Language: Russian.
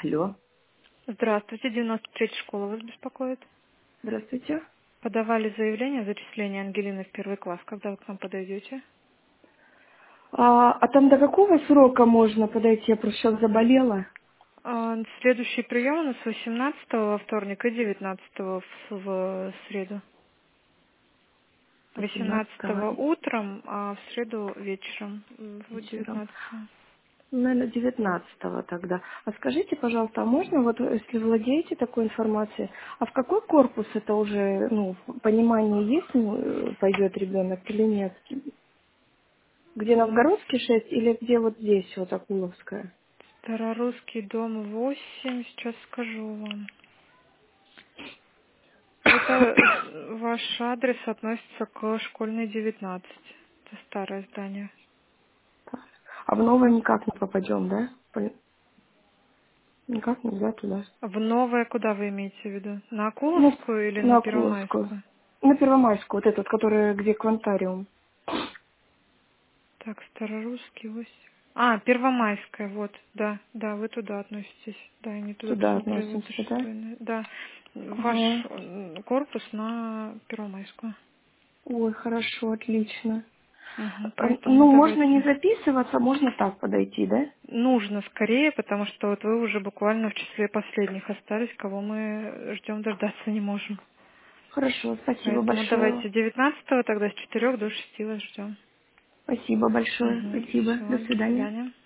Алло, Здравствуйте, 93-я школа вас беспокоит. здравствуйте. Подавали заявление о зачислении Ангелины в первый класс. Когда вы к нам подойдете? А там до какого срока можно подойти? Я просто сейчас заболела. Следующий прием у нас 18-го во вторник и 19-го в среду. 18 18-го утром, а в среду вечером в вечером. 19-го. Наверное, 19 тогда. А скажите, пожалуйста, а можно, вот если владеете такой информацией, а в какой корпус это уже, ну, понимание есть, пойдет ребенок или нет? Где У нас Новгородский 6 или где вот здесь, вот Акуловская? Старорусский дом 8, сейчас скажу вам. Это ваш адрес относится к школьной 19. Это старое здание. А в новое никак не попадем, да? Никак нельзя туда. В новое куда вы имеете в виду? На Ну, Акуловскую или на на Акуловскую. Первомайскую? На Первомайскую, вот этот, который где Квантариум. Так, Старорусский 8. А, Первомайская, вот, да, да, вы туда относитесь. Да, они туда Туда посмотрели относимся, да? зачисление. Да, ваш Ага. корпус на Первомайскую. Ой, хорошо, отлично. Поэтому Ну, можно не давайте. записываться, можно так подойти, да? Нужно скорее, потому что вот вы уже буквально в числе последних остались, кого мы ждем, дождаться не можем. Хорошо, спасибо Поэтому большое. давайте 19-го тогда с 4 до 6 вас ждем. Спасибо большое, спасибо. До Все, до свидания. свидания.